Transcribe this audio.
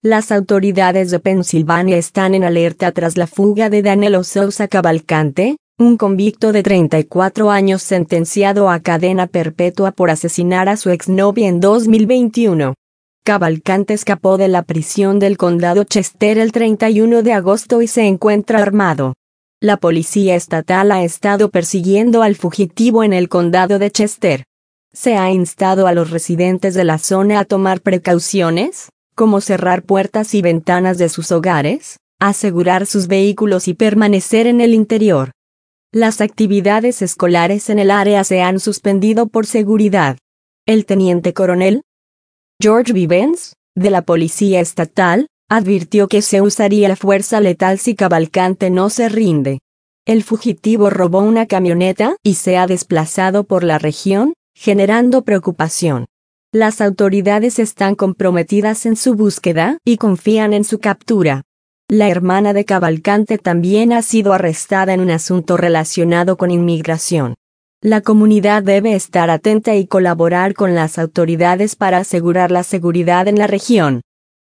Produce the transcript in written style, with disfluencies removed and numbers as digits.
Las autoridades de Pensilvania están en alerta tras la fuga de Danilo Sousa Cavalcante, un convicto de 34 años sentenciado a cadena perpetua por asesinar a su exnovia en 2021. Cavalcante escapó de la prisión del condado Chester el 31 de agosto y se encuentra armado. La policía estatal ha estado persiguiendo al fugitivo en el condado de Chester. Se ha instado a los residentes de la zona a tomar precauciones, como cerrar puertas y ventanas de sus hogares, asegurar sus vehículos y permanecer en el interior. Las actividades escolares en el área se han suspendido por seguridad. El teniente coronel George Vivens, de la Policía Estatal, advirtió que se usaría la fuerza letal si Cavalcante no se rinde. El fugitivo robó una camioneta y se ha desplazado por la región, generando preocupación. Las autoridades están comprometidas en su búsqueda y confían en su captura. La hermana de Cavalcante también ha sido arrestada en un asunto relacionado con inmigración. La comunidad debe estar atenta y colaborar con las autoridades para asegurar la seguridad en la región.